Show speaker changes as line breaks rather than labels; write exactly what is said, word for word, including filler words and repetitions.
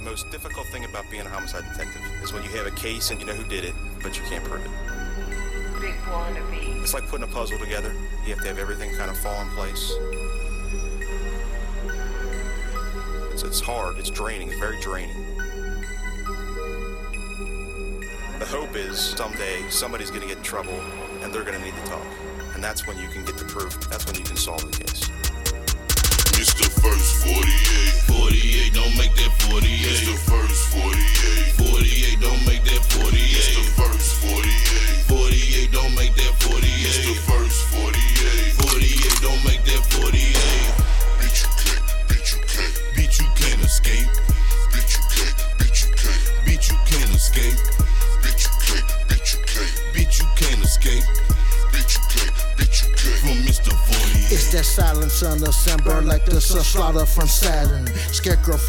most difficult thing about being a homicide detective is when you have a case and you know who did it, but you can't prove it.
Big wannabe.
It's like putting a puzzle together. You have to have everything kind of fall in place. It's, it's hard, it's draining, it's very draining. The hope is someday somebody's going to get in trouble and they're going to need to talk. And that's when you can get the proof. That's when you can solve the case.
Mister First forty-eight. forty-eight, don't make that forty-eight. Mister First forty-eight. forty-eight, don't make that forty-eight. Mister First forty-eight. forty-eight, don't make that forty-eight. Mister First forty-eight. forty-eight, don't make that forty-eight. Bitch, you can't, bitch, you can't. Bitch, you can't escape. Bitch, you can't, bitch, you can't. Bitch, you can't escape. Bitch, you can't, bitch, you can't. Bitch, you can't escape. Bitch, you can't, bitch, you can't. From Mister forty-eight.
It's that silent son of December, like the slaughter from Saturn. Scarecrow.